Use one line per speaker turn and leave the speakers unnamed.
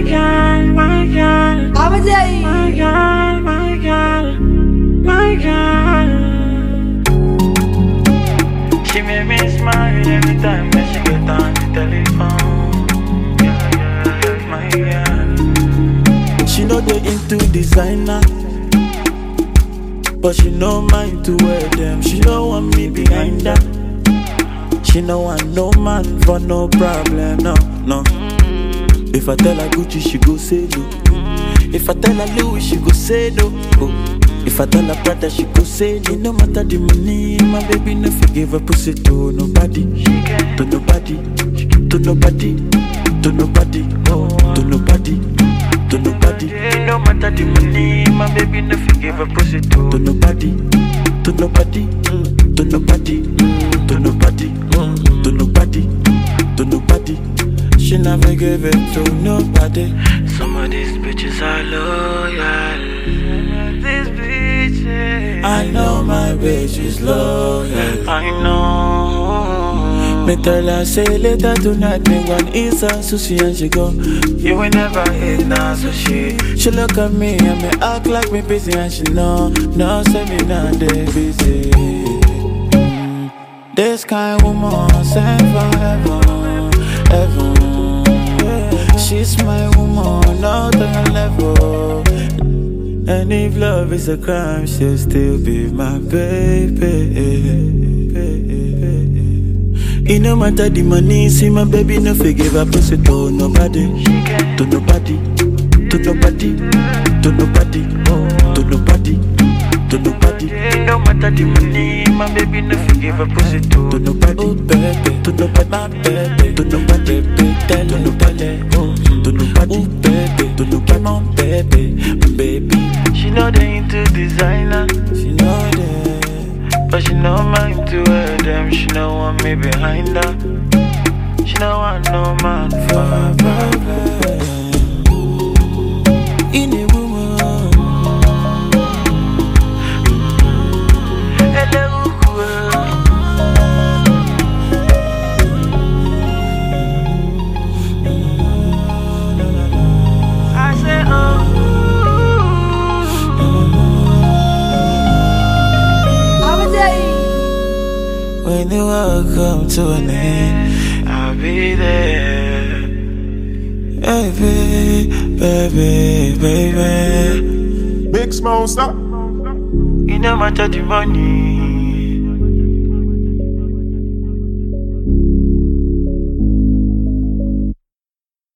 girl, my girl.
I'm day.
My girl, my girl, my girl. She make me smile every time that she get on the telephone. Yeah, yeah, my girl.
She know they into designer, but she no mind to wear them. She don't want me behind her. She no want no man for no problem, no, no. If I tell her Gucci, she go say no. If I tell her Louis, she go say no. Oh. If I tell her Prada, she go say no. No matter the money, my baby no forgive her pussy to nobody, to nobody, to nobody, to nobody, oh, to nobody, to nobody.
No matter the money, my baby no forgive her pussy
To nobody, to nobody, to nobody, to nobody, to nobody, to nobody. She never give it to nobody.
Some of these bitches are loyal. These bitches,
I know my bitch is loyal.
I know.
Me tell her say later tonight me want eat some sushi and she go.
You will never eat no sushi.
She look at me and me act like me busy and she know, no say me not they busy. This kind woman sent from heaven, heaven. She's my woman, not on a level. And if love is a crime, she'll still be my baby. It no matter the money, see my baby no forgive her pussy to nobody, to nobody, to nobody, to nobody, to nobody, to nobody.
No matter the money, my baby no forgive her pussy
To nobody, oh baby, to nobody, my baby, to nobody, to nobody, oh, to nobody, oh baby, to nobody, my baby.
She know they into designer,
She know that.
but she no mind to wear them. She no want me behind her. She no want no man for her.
In a woman,
Hello, I say, oh.
I'm day.
when the world come to an end,
I'll be there.
baby, baby, baby.
Big Smoke, stop.
You no matter the money.